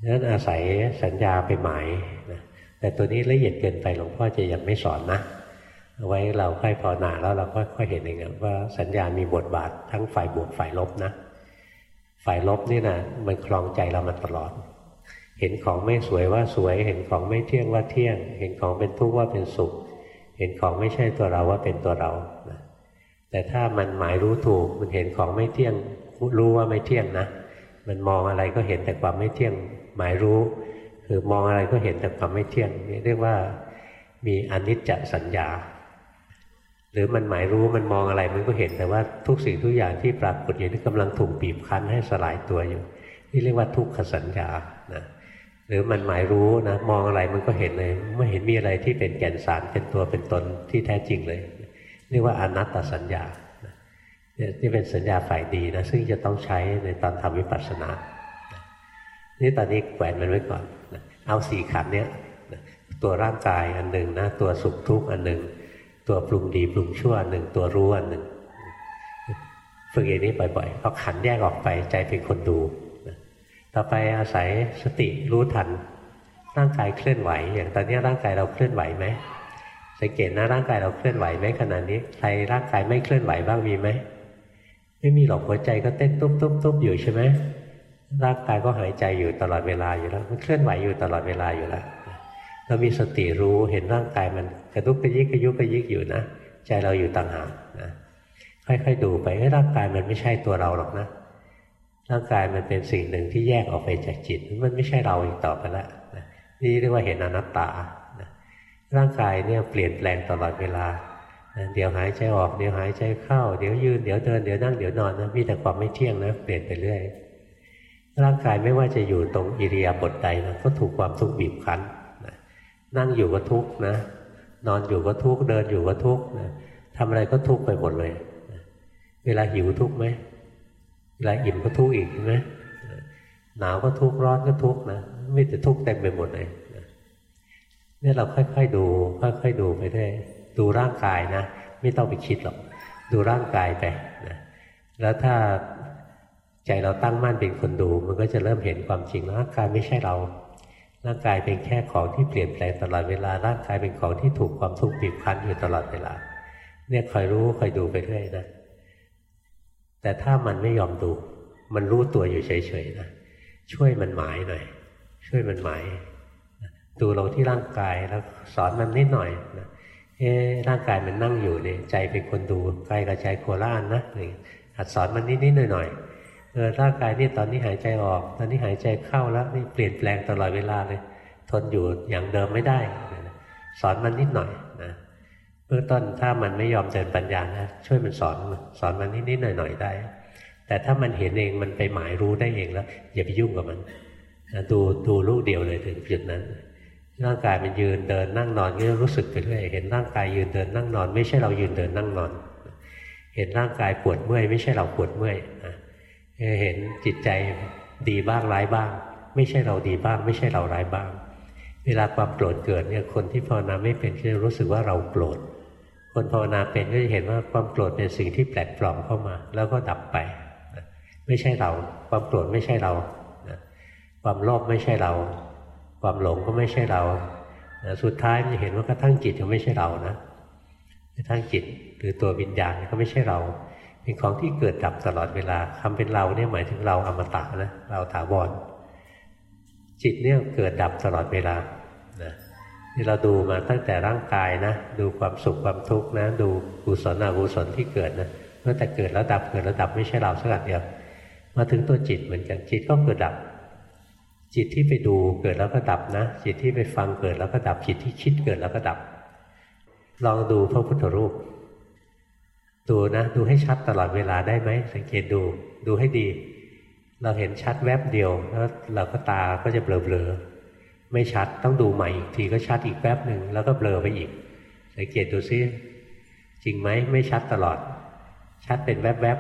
นั้นอาศัยสัญญาไปหมายนะแต่ตัวนี้ละเอียดเกินไปหลวงพ่อจะยังไม่สอนนะเอาไว้เราค่อยภาวนาแล้วเราค่อยเห็นเองว่าสัญญามีบทบาททั้งฝ่ายบวกฝ่ายลบนะฝ่ายลบนี่นะมันครองใจเรามาตลอดเห็นของไม่สวยว่าสวยเห็นของไม่เที่ยงว่าเที่ยงเห็นของเป็นทุกข์ว่าเป็นสุขเห็นของไม่ใช่ตัวเราว่าเป็นตัวเรานะแต่ถ้ามันหมายรู้ถูกมันเห็นของไม่เที่ยงรู้ว่าไม่เที่ยงนะมันมองอะไรก็เห็นแต่ความไม่เที่ยงหมายรู้คือมองอะไรก็เห็นแต่ความไม่เที่ยงนี่เรียกว่ามีอนิจจสัญญาหรือมันหมายรู้มันมองอะไรมันก็เห็นแต่ว่าทุกสิ่งทุกอย่างที่ปรากฏอยู่นี่กำลังถูกบีบคั้นให้สลายตัวอยู่นี่เรียกว่าทุกขสัญญานะหรือมันหมายรู้นะมองอะไรมันก็เห็นเลยไม่เห็นมีอะไรที่เป็นแก่นสารเป็นตัวเป็นตนที่แท้จริงเลยเรียกว่าอนัตตสัญญานี่เป็นสัญญาฝ่ายดีนะซึ่งจะต้องใช้ในตอนทำวิปัสสนานี่ตอนนี้แขวนมันไว้ก่อนเอาสี่ขันธ์เนี้ยตัวร่างกายอันหนึ่งนะตัวสุขทุกข์อันหนึ่งตัวปรุงดีปรุงชั่วอันหนึ่งตัวรู้อันหนึ่งฝึกอย่างนี้บ่อยๆพอขันธ์แยกออกไปใจเป็นคนดูต่อไปอาศัยสติรู้ทันร่างกายเคลื่อนไหวอย่างตอนนี้ร่างกายเราเคลื่อนไหวไหมสังเกตนะร่างกายเราเคลื่อนไหวไหมขณะนี้ใครร่างกายไม่เคลื่อนไหวบ้างมีไหมไม่มีหรอกหัวใจก็เต้นตุ๊บๆอยู่ใช่ไหมร่างกายก็หายใจอยู่ตลอดเวลาอยู่แล้วมันเคลื่อนไหวอยู่ตลอดเวลาอยู่แล้วเรามีสติรู้เห็นร่างกายมันกระดุกกระยิกกระยุกกระยิกอยู่นะใจเราอยู่ต่างหากนะค่อยๆดูไปร่างกายมันไม่ใช่ตัวเราหรอกนะร่างกายมันเป็นสิ่งหนึ่งที่แยกออกไปจากจิตมันไม่ใช่เราอีกต่อไปแล้วนะนี่เรียกว่าเห็นอนัตตานะร่างกายเนี่ยเปลี่ยนแปลงตลอดเวลานะเดี๋ยวหายใจออกเดี๋ยวหายใจเข้าเดี๋ยวยืนเดี๋ยวเดินเดี๋ยวนั่งเดี๋ยวนอนนะมีแต่ความไม่เที่ยงนะเปลี่ยนไปเรื่อยร่างกายไม่ว่าจะอยู่ตรงอิริยาบถใดนะก็ถูกความทุกข์บีบคั้นนะนั่งอยู่ก็ทุกข์นะนอนอยู่ก็ทุกข์เดินอยู่ก็ทุกข์นะทำอะไรก็ทุกข์ไปหมดเลยนะเวลาหิวทุกข์ไหมเวลาอิ่มก็ทุกข์อีกใช่ไหมหนาวก็ทุกข์ร้อนก็ทุกข์นะไม่แต่ทุกข์เต็มไปหมดเลยเนี่ยเราค่อยๆดูค่อยๆดูไปได้ดูร่างกายนะไม่ต้องไปคิดหรอกดูร่างกายไปนะแล้วถ้าใจเราตั้งมั่นเป็นคนดูมันก็จะเริ่มเห็นความจริงร่างกายไม่ใช่เราร่างกายเป็นแค่ของที่เปลี่ยนแปลงตลอดเวลาร่างกายเป็นของที่ถูกความทุกข์บีบคั้นอยู่ตลอดเวลาเนี่ยคอยรู้คอยดูไปเรื่อยนะแต่ถ้ามันไม่ยอมดูมันรู้ตัวอยู่เฉยๆนะช่วยมันหมายหน่อยช่วยมันหมายดูลงที่ร่างกายแล้วสอนมันนิดหน่อยนะร่างกายมันนั่งอยู่เนี่ยใจเป็นคนดูกายกับใจโคล่านนะหัดสอนมันนิดๆหน่อยๆร่างกายนี่ตอนนี้หายใจออกตอนนี้หายใจเข้าแล้วนี่เปลี่ยนแปลงตลอดเวลาเลยทนอยู่อย่างเดิมไม่ได้สอนมันนิดหน่อยนะเบื้องต้นถ้ามันไม่ยอมเดินปัญญานะช่วยมันสอนมันนิดๆหน่อยๆได้แต่ถ้ามันเห็นเองมันไปหมายรู้ได้เองแล้วอย่าไปยุ่งกับมันดูลูกเดียวเลยถึงจุดนั้นร่างกายมันยืนเดินนั่งนอนก็รู้สึกไปเรื่อยเห็นร่างกายยืนเดินนั่งนอนไม่ใช่เรายืนเดินนั่งนอนเห็นร่างกายปวดเมื่อยไม่ใช่เราปวดเมื่อยเห็นจิตใจดีบ้างร้ายบ้างไม่ใช่เราดีบ้างไม่ใช่เราร้ายบ้างเวลาความโกรธเกิดเนี่ยคนที่ภาวนาไม่เป็นก็จะรู้สึกว่าเราโกรธคนภาวนาเป็นก็จะเห็นว่าความโกรธเป็นสิ่งที่แปลกปลอมเข้ามาแล้วก็ดับไปไม่ใช่เราความโกรธไม่ใช่เราความโลภไม่ใช่เราความหลงก็ไม่ใช่เราสุดท้ายจะเห็นว่ากระทั่งจิตก็ไม่ใช่เรานะกระทั่งจิตหรือตัววิญญาณก็ไม่ใช่เราเป็นของที่เกิดดับตลอดเวลาคำเป็นเราเนี่ยหมายถึงเราอมตะนะเราถาวรจิตเนี่ยเกิดดับตลอดเวลานะที่เราดูมาตั้งแต่ร่างกายนะดูความสุขความทุกข์นะดูกุศลอกุศลที่เกิดนะเมื่อแต่เกิดแล้วดับเกิดแล้วดับไม่ใช่เราสักอย่างเดียวมาถึงตัวจิตเหมือนกันจิตก็เกิดดับจิตที่ไปดูเกิดแล้วก็ดับนะจิตที่ไปฟังเกิดแล้วก็ดับจิตที่คิดเกิดแล้วก็ดับลองดูพระพุทธรูปดูนะดูให้ชัดตลอดเวลาได้ไหมสังเกตดูให้ดีเราเห็นชัดแวบเดียวแล้วเราก็ตาก็จะเบลอๆไม่ชัดต้องดูใหม่อีกทีก็ชัดอีกแวบหนึ่งแล้วก็เบลอไปอีกสังเกตดูซิจริงไหมไม่ชัดตลอดชัดเป็นแวบ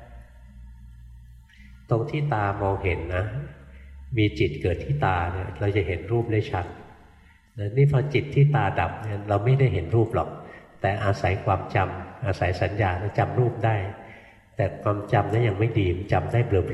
ๆตรงที่ตามองเห็นนะมีจิตเกิดที่ตาเนี่ยเราจะเห็นรูปได้ชัดนี่พอจิตที่ตาดับเนี่ยเราไม่ได้เห็นรูปหรอกแต่อาศัยความจำอาศัยสัญญาเราจำรูปได้แต่ความจำนั้นยังไม่ดีจำได้เบลอ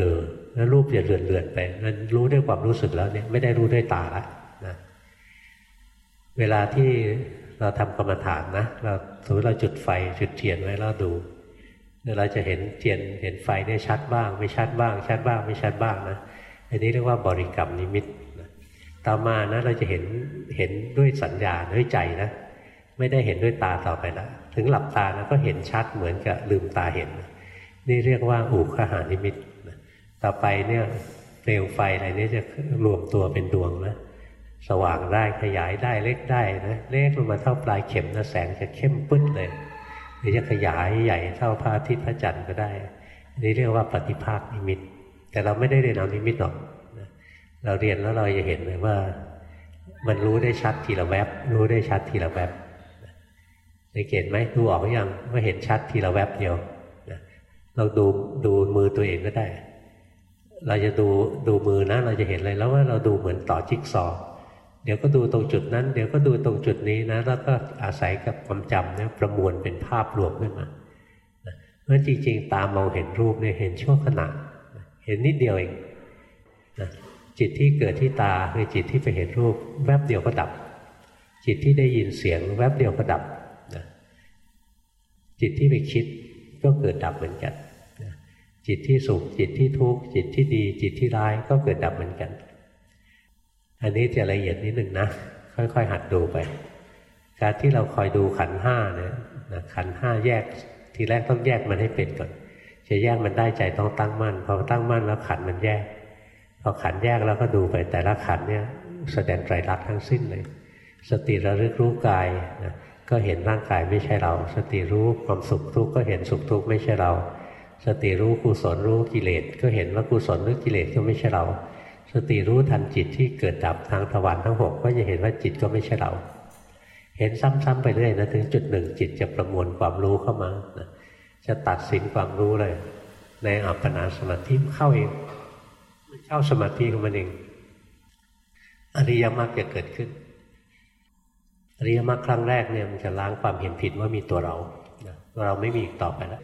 แล้วรูปจะเลื่อนๆไปมันรู้ด้วยความรู้สึกแล้วเนี่ยไม่ได้รู้ด้วยตาละนะเวลาที่เราทำกรรมฐานนะเราสมมติเราจุดไฟจุดเทียนไว้แล้วดูเราจะเห็นเทียนเห็นไฟได้ชัดบ้างไม่ชัดบ้างชัดบ้างไม่ชัดบ้างนะอันนี้เรียกว่าบริกรรมนิมิตต่อมานะเราจะเห็นด้วยสัญญาด้วยใจนะไม่ได้เห็นด้วยตาต่อไปแล้วถึงหลับตานะก็เห็นชัดเหมือนกับลืมตาเห็นนี่เรียกว่าอุคหานิมิตต่อไปเนี่ยเปลวไฟอะไรนี้จะรวมตัวเป็นดวงนะสว่างได้ขยายได้เล็กได้นะเล็กลงมาเท่าปลายเข็มนะแสงจะเข้มปึ๊ดเลยหรือจะขยายใหญ่เท่าพระอาทิตย์พระจันทร์ก็ได้อันนี้เรียกว่าปฏิภาคนิมิตแต่เราไม่ได้เรียนเอานิมิตหรอกเราเรียนแล้วเราจะเห็นเลยว่ามันรู้ได้ชัดทีละแวบรู้ได้ชัดทีละแวบสังเกตไหมดูออกหรือยังว่าเห็นชัดทีละแวบเดียวเราดูมือตัวเองก็ได้เราจะดูมือนะเราจะเห็นเลยแล้วว่าเราดูเหมือนต่อจิ๊กซอว์เดี๋ยวก็ดูตรงจุดนั้นเดี๋ยวก็ดูตรงจุดนี้นะแล้วก็อาศัยกับความจำเนี่ยประมวลเป็นภาพรวมขึ้นมาเพราะจริงๆตามองเห็นรูปเนี่ยเห็นชั่วขณะเห็นนิดเดียวเองนะจิตที่เกิดที่ตาคือจิตที่ไปเห็นรูปแวบเดียวก็ดับจิตที่ได้ยินเสียงแวบเดียวก็ดับนะจิตที่ไปคิดก็เกิดดับเหมือนกันนะจิตที่สุขจิตที่ทุกข์จิตที่ดีจิตที่ร้ายก็เกิดดับเหมือนกันอันนี้จะละเอียดนิดหนึ่งนะค่อยๆหัดดูไปการที่เราคอยดูขันธ์ห้าเนี่ยนะขันธ์ห้าแยกทีแรกต้องแยกมันให้เป็นก่อนจะแยกมันได้ใจต้องตั้งมั่นพอตั้งมั่นแล้วขันธ์มันแยกพอขันธ์แยกแล้วก็ดูไปแต่ละขันธ์เนี่ยแสดงไตรลักษณ์ทั้งสิ้นเลยสติระลึกรู้กายนะก็เห็นร่างกายไม่ใช่เราสติรู้ความสุขทุกข์ก็เห็นสุขทุกข์ไม่ใช่เราสติรู้กุศลรู้กิเลสก็เห็นว่ากุศลหรือกิเลสก็ไม่ใช่เราสติรู้ทันจิตที่เกิดดับทางทวารทั้งหกก็จะเห็นว่าจิตก็ไม่ใช่เราเห็นซ้ำๆไปเรื่อยนะถึงจุดหนึ่งจิตจะประมวลความรู้เข้ามานะจะตัดสินความรู้เลยในอัปปนาสมาธิเข้าเองเข้าสมาธิของมันเองอริยมรรคจะเกิดขึ้นอริยมรรคครั้งแรกเนี่ยมันจะล้างความเห็นผิดว่ามีตัวเราตัวเราไม่มีอีกต่อไปแล้ว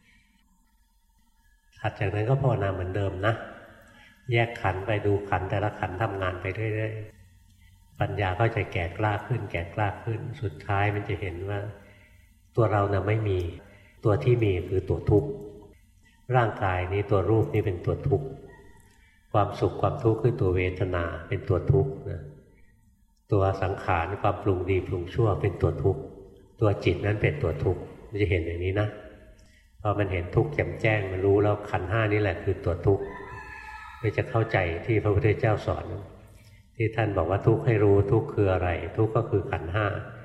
ถัดจากนั้นก็ภาวนาเหมือนเดิมนะแยกขันธ์ไปดูขันธ์แต่ละขันธ์ทำงานไปเรื่อยๆปัญญาก็จะแก่กล้าขึ้นแก่กล้าขึ้นสุดท้ายมันจะเห็นว่าตัวเราน่ะไม่มีตัวที่มีคือตัวทุกข์ร่างกายนี้ตัวรูปนี้เป็นตัวทุกข์ความสุขความทุกข์คือตัวเวทนาเป็นตัวทุกข์นะตัวสังขารความปรุงดีปรุงชั่วเป็นตัวทุกข์ตัวจิตนั้นเป็นตัวทุกข์มันจะเห็นอย่างนี้นะพอมันเห็นทุกข์แจ่มแจ้งมันรู้แล้วขันธ์ห้านี่แหละคือตัวทุกข์มันจะเข้าใจที่พระพุทธเจ้าสอนที่ท่านบอกว่าทุกข์ให้รู้ทุกข์คืออะไรทุกข์ก็คือขันธ์ห้า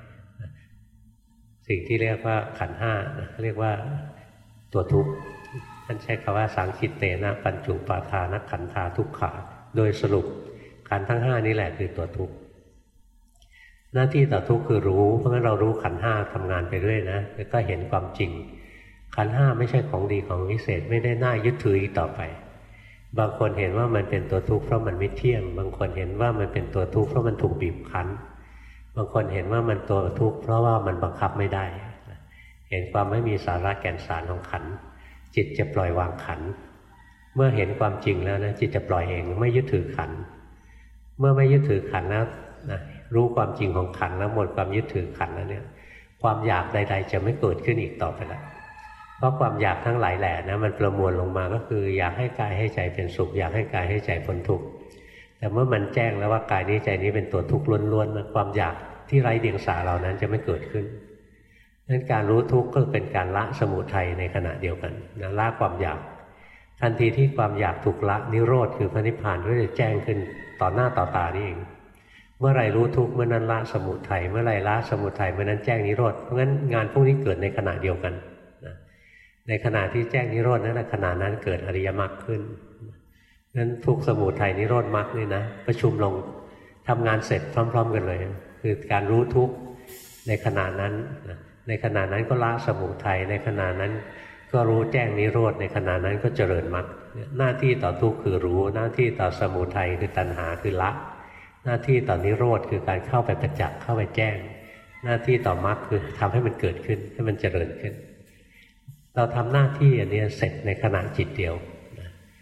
สิ่งที่เรียกว่าขันธ์ห้าเรียกว่าตัวทุกข์ท่านใช้คำว่าสังคิตเตนะปัญจุปาทานขันธาทุกขาโดยสรุปขันธ์ทั้งห้านี่แหละคือตัวทุกข์หน้าที่ต่อทุกข์คือรู้เพราะงั้นเรารู้ขันธ์ห้าทำงานไปเรื่อยนะแล้วก็เห็นความจริงขันธ์ห้าไม่ใช่ของดีของวิเศษไม่ได้น่ายึดถืออีกต่อไปบางคนเห็นว่ามันเป็นตัวทุกข์เพราะมันไม่เที่ยงบางคนเห็นว่ามันเป็นตัวทุกข์เพราะมันถูกบีบคั้นบางคนเห็นว่ามันตัวทุกข์เพราะว่ามันบังคับไม่ได้เห็นความไม่มีสาระแก่นสารของขันธ์จิตจะปล่อยวางขันธ์เมื่อเห็นความจริงแล้วนะจิตจะปล่อยเองไม่ยึดถือขันธ์เมื่อไม่ยึดถือขันธ์แล้วนะรู้ความจริงของขันธ์แล้วหมดความยึดถือขันธ์แล้วเนี่ยความอยากใดๆจะไม่เกิดขึ้นอีกต่อไปแล้วเพราะความอยากทั้งหลายแหล่นะมันประมวลลงมาก็คืออยากให้กายให้ใจเป็นสุขอยากให้กายให้ใจพ้นทุกข์แต่เมื่อมันแจ้งแล้วว่ากายนี้ใจนี้เป็นตัวทุกข์ล้วนๆนะความอยากที่ไร้เดียงสาเหล่านั้นจะไม่เกิดขึ้นนั้นการรู้ทุกข์ก็เป็นการละสมุทัยในขณะเดียวกันนะละความอยากทันทีที่ความอยากถูกละนิโรธคือพระนิพพานก็จะแจ้งขึ้นต่อหน้าต่อตานี่เองเมื่อไรรู้ทุกข์เมื่อนั้นละสมุทัยเมื่อไรละสมุทัยเมื่อนั้นแจ้งนิโรธเพราะงั้นงานพวกนี้เกิดในขณะเดียวกันในขณะที่แจ้งนิโรธนั้นขณะนั้นเกิดอริยมรรคขึ้นนั้นทุกสมุทัยนิโรธมรรคนี่นะประชุมลงทำงานเสร็จพร้อมๆกันเลยคือการรู้ทุกข์ในขณะนั้นในขณะนั้นก็ละสมุทัยในขณะนั้นก็รู้แจ้งนิโรธในขณะนั้นก็เจริญมรรคหน้าที่ต่อทุกข์คือรู้หน้าที่ต่อสมุทัยคือตัณหาคือละหน้าที่ต่อนิโรธคือการเข้าไปประจักษ์เข้าไปแจ้งหน้าที่ต่อมรรคคือทำให้มันเกิดขึ้นให้มันเจริญขึ้นเราทำหน้าที่อันนี้เสร็จในขณะจิตเดียว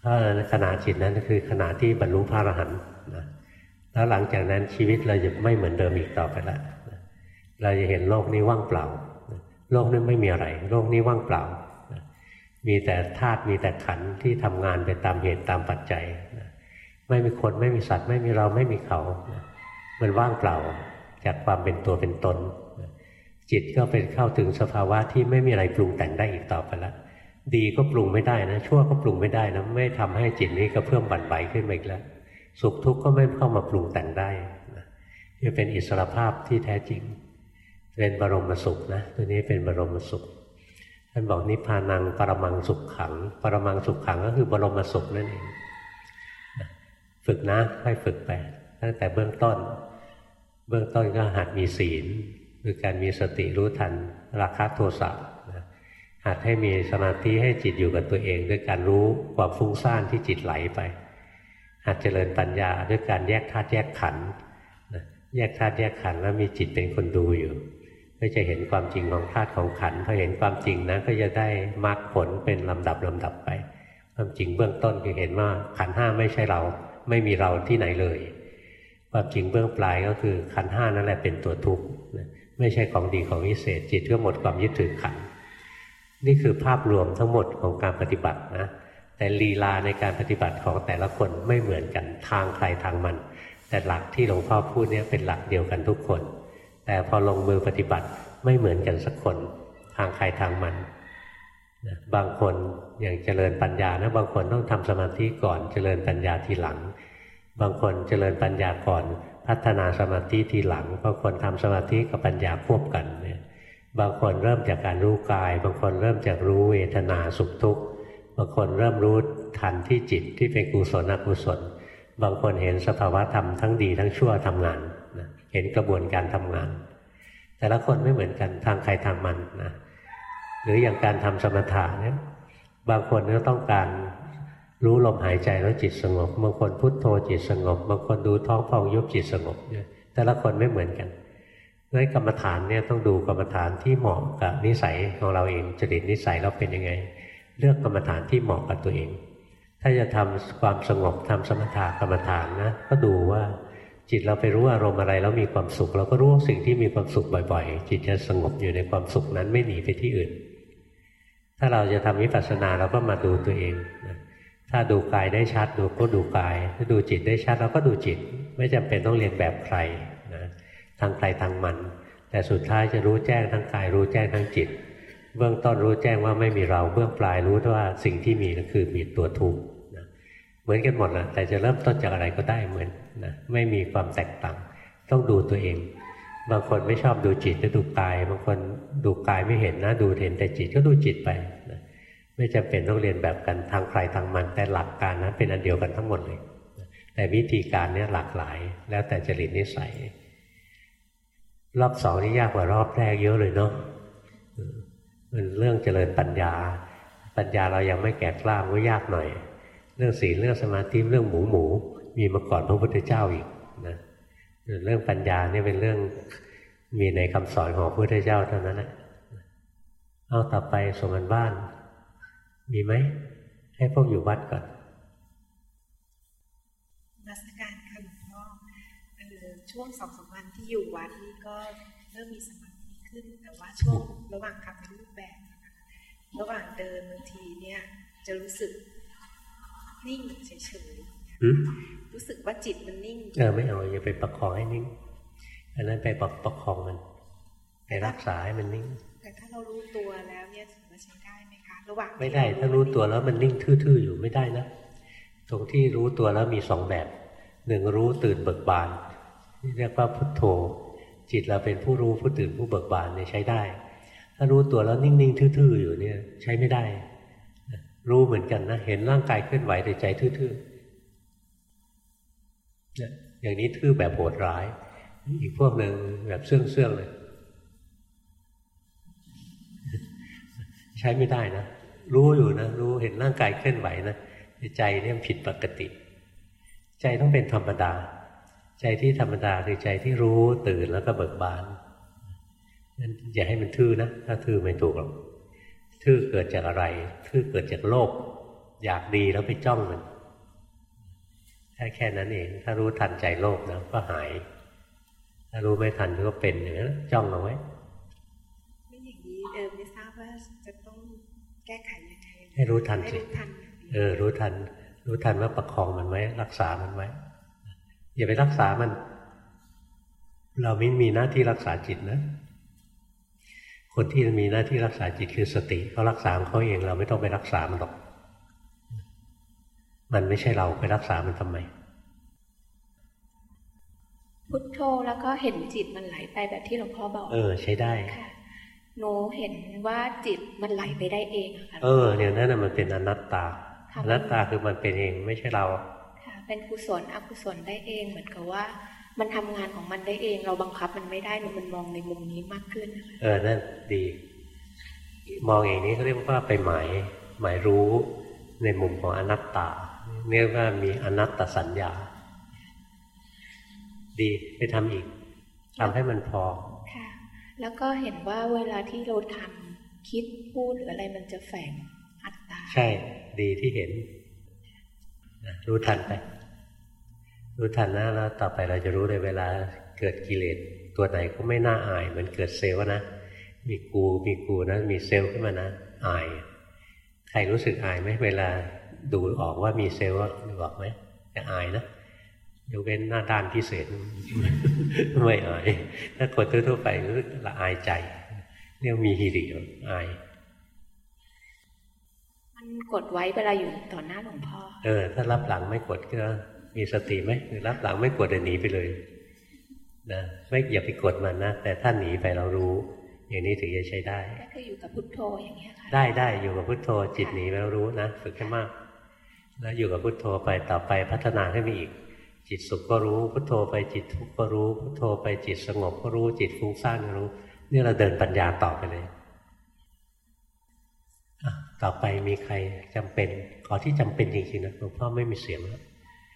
เพราะขณะจิตนั้นคือขณะที่บรรลุพระอรหันต์นะแล้วหลังจากนั้นชีวิตเราจะไม่เหมือนเดิมอีกต่อไปแล้วเราจะเห็นโลกนี้ว่างเปล่าโลกนี้ไม่มีอะไรโลกนี้ว่างเปล่ามีแต่ธาตุมีแต่ขันธ์ที่ทำงานไปตามเหตุตามปัจจัยไม่มีคนไม่มีสัตว์ไม่มีเราไม่มีเขามันว่างเปล่าจากความเป็นตัวเป็นตนจิตก็เป็นเข้าถึงสภาวะที่ไม่มีอะไรปรุงแต่งได้อีกต่อไปแล้วดีก็ปรุงไม่ได้นะชั่วก็ปรุงไม่ได้นะไม่ทำให้จิตนี้กระเพื่อมบั่นไหวขึ้นมาอีกแล้วสุขทุกข์ก็ไม่เข้ามาปรุงแต่งได้นี่เป็นอิสรภาพที่แท้จริงเป็นบรมสุขนะตัวนี้เป็นบรมสุขท่านบอกนิพพานังปรมังสุขขังปรมังสุขขังก็คือบรมสุขนั่นเองฝึกนะค่อยฝึกไปตั้งแต่เบื้องต้นก็หัดมีศีลคือการมีสติรู้ทันราคะโทสะหัดให้มีสมาธิให้จิตอยู่กับตัวเองด้วยการรู้ความฟุ้งซ่านที่จิตไหลไปหัดเจริญปัญญาด้วยการแยกธาตุแยกขันธ์แยกธาตุแยกขันธ์แล้วมีจิตเป็นคนดูอยู่ก็จะเห็นความจริงของธาตุของขันธ์พอเห็นความจริงนะก็จะได้มรรคผลเป็นลำดับไปความจริงเบื้องต้นคือเห็นว่าขันธ์ห้าไม่ใช่เราไม่มีเราที่ไหนเลยความจริงเบื้องปลายก็คือขันธ์ห้านั่นแหละเป็นตัวทุกข์ไม่ใช่ของดีของวิเศษจิตก็หมดความยึดถือขันธ์นี่คือภาพรวมทั้งหมดของการปฏิบัตินะแต่ลีลาในการปฏิบัติของแต่ละคนไม่เหมือนกันทางใครทางมันแต่หลักที่หลวงพ่อพูดเนี่ยเป็นหลักเดียวกันทุกคนแต่พอลงมือปฏิบัติไม่เหมือนกันสักคนทางใครทางมันนะบางคนอย่างเจริญปัญญานะบางคนต้องทำสมาธิก่อนเจริญปัญญาทีหลังบางคนเจริญปัญญาก่อนพัฒนาสมาธิทีหลังบางคนทำสมาธิกับปัญญาควบกันเนี่ยบางคนเริ่มจากการรู้กายบางคนเริ่มจากรู้เวทนาสุขทุกข์บางคนเริ่มรู้ทันที่จิตที่เป็นกุศลอกุศลบางคนเห็นสภาวะธรรมทั้งดีทั้งชั่วทำงานนะเห็นกระบวนการทำงานแต่ละคนไม่เหมือนกันทางใครทางมันนะหรืออย่างการทำสมถะเนี่ยบางคนก็ต้องการรู้ลมหายใจแล้วจิตสงบบางคนพุทโธจิตสงบบางคนดูท้องพองยุบจิตสงบเนี่ยแต่ละคนไม่เหมือนกันด้วยกรรมฐานเนี่ยต้องดูกรรมฐานที่เหมาะกับนิสัยของเราเองจริตนิสัยเราเป็นยังไงเลือกกรรมฐานที่เหมาะกับตัวเองถ้าจะทำความสงบทำสมถะกรรมฐานนะก็ดูว่าจิตเราไปรู้อารมณ์อะไรแล้วมีความสุขเราก็รู้สิ่งที่มีความสุขบ่อยๆจิตจะสงบอยู่ในความสุขนั้นไม่หนีไปที่อื่นถ้าเราจะทำวิปัสสนาเราก็มาดูตัวเองนะถ้าดูกายได้ชัดดูก็ดูกายถ้าดูจิตได้ชัดเราก็ดูจิตไม่จำเป็นต้องเรียนแบบใครนะทางใครทางมันแต่สุดท้ายจะรู้แจ้งทั้งกายรู้แจ้งทั้งจิตเบื้องต้นรู้แจ้งว่าไม่มีเราเบื้องปลายรู้ว่าสิ่งที่มีก็คือมีตัวทุกข์นะเหมือนกันหมดนะแต่จะเริ่มต้นจากอะไรก็ได้เหมือนนะไม่มีความแตกต่างต้องดูตัวเองบางคนไม่ชอบดูจิตก็ดูกายบางคนดูกายไม่เห็นนะดูเห็นแต่จิตก็ดูจิตไปนะไม่จำเป็นต้องเรียนแบบกันทางใครทางมันแต่หลักการนะเป็นอันเดียวกันทั้งหมดเลยแต่วิธีการเนี่ยหลากหลายแล้วแต่จริตนิสัยรอบสองนี่ยากกว่ารอบแรกเยอะเลยเนาะมันเรื่องเจริญปัญญาเรายังไม่แก่กล้าก็ยากหน่อยเรื่องศีลเรื่องสมาธิเรื่องหมูมีมาก่อนพระพุทธเจ้าอีกนะเรื่องปัญญาเนี่ยเป็นเรื่องมีในคำสอนของพระพุทธเจ้าเท่านั้นแหละเอาต่อไปส่งกันบ้านมีไหมให้พวกอยู่วัดก่อนนักการค่ะหลวงพ่อช่วง2-3 วันที่อยู่วัดนี่ก็เริ่มมีสมาธิขึ้นแต่ว่าช่วงระหว่างทำเป็นรูปแบบระหว่างเดินบางทีเนี่ยจะรู้สึกนิ่งเฉยๆรู้สึกว่าจิตมันนิ่งไม่เอาอย่าไปประคองให้นิ่งอันนั้นไปประคองมันไปรักษาให้มันนิ่งแต่ถ้าเรารู้ตัวแล้วเนี่ยถือว่าใช้ได้ไหมคะระหว่างไม่ได้ถ้ารู้ตัวแล้วมันนิ่งทื่อๆอยู่ไม่ได้นะตรงที่รู้ตัวแล้วมี2แบบหนึ่งรู้ตื่นเบิกบานเรียกว่าพุทโธจิตเราเป็นผู้รู้ผู้ตื่นผู้เบิกบานเนี่ยใช้ได้ถ้ารู้ตัวแล้วนิ่งๆทื่อๆอยู่เนี่ยใช้ไม่ได้รู้เหมือนกันนะเห็นร่างกายเคลื่อนไหวแต่ใจทื่อๆเนี่ยอย่างนี้ทื่อแบบโหดร้ายอีกพวกหนึ่งแบบเสื่องๆเลยใช้ไม่ได้นะรู้อยู่นะรู้เห็นร่างกายเคลื่อนไหวนะใจเนี่ยผิดปกติใจต้องเป็นธรรมดาใจที่ธรรมดาคือใจที่รู้ตื่นแล้วก็เบิกบานนั่นอย่าให้มันทื่อนะถ้าทื่อไม่ถูกหรอกทื่อเกิดจากอะไรทื่อเกิดจากโลภอยากดีแล้วไปจ้องมันแค่นั้นเองถ้ารู้ทันใจโลภนะก็หายถ้ารู้ไม่ทันก็เป็นอย่างนั้นจ้องเอาไว้ไม่อย่างนี้ไม่ทราบว่าจะต้องแก้ไขยังไงให้รู้ทันสิรู้ทันว่าประคองมันไว้รักษามันไว้อย่าไปรักษามันเราไม่มีหน้าที่รักษาจิตนะคนที่มีหน้าที่รักษาจิตคือสติเขารักษาของเขาเองเราไม่ต้องไปรักษามันหรอกมันไม่ใช่เราไปรักษามันทำไมพุทโธแล้วก็เห็นจิตมันไหลไปแบบที่หลวงพ่อบอกใช้ได้ค่ะหนูเห็นว่าจิตมันไหลไปได้เองค่ะเนี่ยนั่นน่ะมันเป็นอนัตตาอนัตตาคือมันเป็นเองไม่ใช่เราค่ะเป็นกุศลอกุศลได้เองเหมือนกับว่ามันทำงานของมันได้เองเราบังคับมันไม่ได้มันมองในมุมนี้มากขึ้นนั่นดีมองอย่างนี้เขาเรียกว่าไปหมายรู้ในมุมของอนัตตาเรียกว่ามีอนัตตสัญญาดีไปทำอีกทำให้มันพอค่ะแล้วก็เห็นว่าเวลาที่เราทำคิดพูดหรืออะไรมันจะแฝงอัตตาใช่ดีที่เห็นรู้ทันไปรู้ทันนะแล้วต่อไปเราจะรู้เลยเวลาเกิดกิเลสตัวไหนก็ไม่น่าอายเหมือนเกิดเซลล์นะมีกูนะมีเซลล์ขึ้นมานะอายใครรู้สึกอายไหมเวลาดูออกว่ามีเซลล์ดูออกไหมจะอายนะยกเว้นหน้าด้านพิเศษไม่อายถ้าคนทั่วไปรู้สึกละอายใจเรียกมีฮิริอายมันกดไว้เวลาอยู่ต่อหน้าหลวงพ่อถ้ารับหลังไม่กดก็มีสติไหมหรือรับหลังไม่กดหนีไปเลยนะไม่อย่าไปกดมันนะแต่ถ้าหนีไปเรารู้อย่างนี้ถึงจะใช้ได้ก็คืออยู่กับพุทโธอย่างเงี้ยค่ะได้อยู่กับพุทโธจิตหนีไปเรารู้นะฝึกให้มากแล้วอยู่กับพุทโธไปต่อไปพัฒนาให้มีอีกจิตสุขก็รู้พุทโธไปจิตทุกข์ก็รู้พุทโธไปจิตสงบก็รู้จิตฟุ้งซ่านก็รู้นี่เราเดินปัญญาต่อไปเลยต่อไปมีใครจำเป็นขอที่จำเป็นจริงๆนะหลวงพ่อไม่มีเสียงแล้ว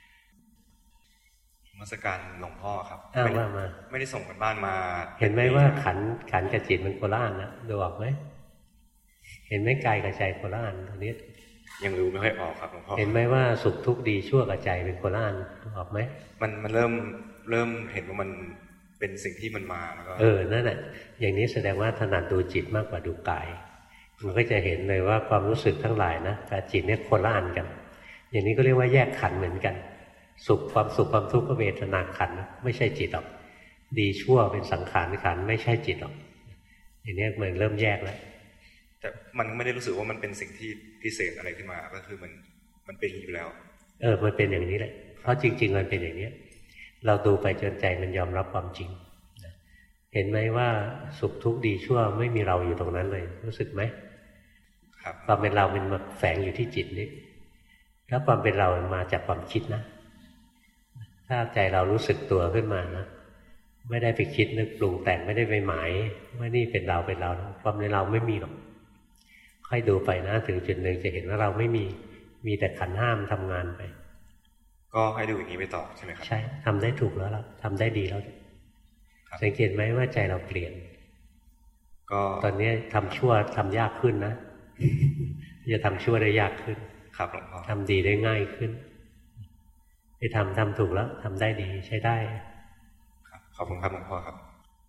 นมัสการหลวงพ่อครับไม่ได้ส่งกันบ้านมาเห็นไหมว่าขันกับจิตมันโคละอันนะดูออกไหมเห็นไหมกายกับใจโคละอันตรงนี้ยังรู้ไม่ค่อยออกครับหลวงพ่อเห็นไหมว่าสุขทุกข์ดีชั่วกับใจเป็นโคละอันดูออกไหมมันเริ่มเห็นว่ามันเป็นสิ่งที่มันมาแล้วก็นั่นแหละอย่างนี้แสดงว่าถนัดดูจิตมากกว่าดูกายมันก็จะเห็นเลยว่าความรู้สึกทั้งหลายนะกับจิตเนี่ยโคละอันกันอย่างนี้ก็เรียกว่าแยกขันธ์เหมือนกันความสุขความทุกข์ก็เวทนาขันธ์ไม่ใช่จิตหรอกดีชั่วเป็นสังขารขันธ์ไม่ใช่จิตหรอกอย่างนี้มันเริ่มแยกแล้วแต่มันไม่ได้รู้สึกว่ามันเป็นสิ่งที่พิเศษอะไรขึ้นมาก็คือมันเป็นอยู่แล้วมันเป็นอย่างนี้แหละเพราะจริงๆมันเป็นอย่างนี้เราดูไปจนใจมันยอมรับความจริงเห็นไหมว่าสุขทุกข์ดีชั่วไม่มีเราอยู่ตรงนั้นเลยรู้สึกไหมครับความเป็นเรามันมาแฝงอยู่ที่จิตนี่แล้วความเป็นเรามาจากความคิดนะถ้าใจเรารู้สึกตัวขึ้นมานะไม่ได้ไปคิดนึกปรุงแต่งไม่ได้ไปหมายว่านี่เป็นเราความเป็นเราไม่มีหรอกค่อยดูไปนะถึงจุดหนึ่งจะเห็นว่าเราไม่มีแต่ขันธ์ห้ามทำงานไปก็ให้ดูอย่างนี้ไปต่อใช่ไหมครับใช่ทำได้ถูกแล้วล่ะทำได้ดีแล้วสังเกตไหมว่าใจเราเปลี่ยนก็ตอนนี้ทำชั่วทำยากขึ้นนะจะทำชั่วได้ยากขึ้นครับหลวงพ่อทำดีได้ง่ายขึ้นไปทำถูกแล้วทำได้ดีใช้ได้ครับขอบคุณครับหลวงพ่อครับ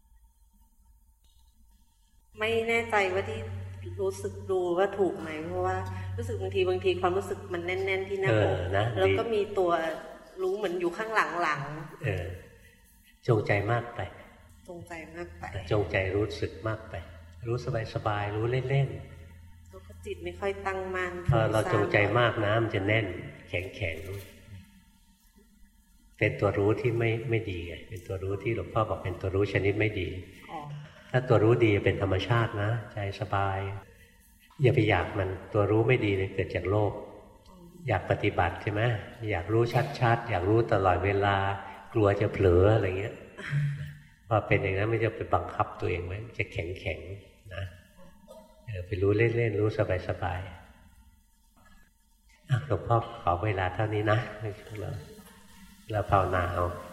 ไม่แน่ใจว่าที่รู้สึกดูว่าถูกไหมเพราะว่ารู้สึกบางทีความรู้สึกมันแน่นๆที่หน้าอกแล้วก็มีตัวรู้เหมือนอยู่ข้างหลังจงใจมากไปจงใจมากไปจงใจรู้สึกมากไปรู้สบายๆรู้เล่นๆแล้วก็จิตไม่ค่อยตั้งมั่นพอเราจงใจมากนะมันจะแน่นแข็งเป็นตัวรู้ที่ไม่ดีไงเป็นตัวรู้ที่หลวงพ่อบอกเป็นตัวรู้ชนิดไม่ดีถ้าตัวรู้ดีเป็นธรรมชาตินะใจสบายอย่าไปอยากมันตัวรู้ไม่ดีเนี่ยเกิดจากโลภอยากปฏิบัติใช่ไหมอยากรู้ชัดๆอยากรู้ตลอดเวลากลัวจะเผลออะไรเงี้ยพอเป็นอย่างนั้นไม่จะไปบังคับตัวเองไว้จะแข็งนะไปรู้เล่นๆรู้สบายๆหลวงพ่อขอเวลาเท่านี้นะเราภาวนาเอา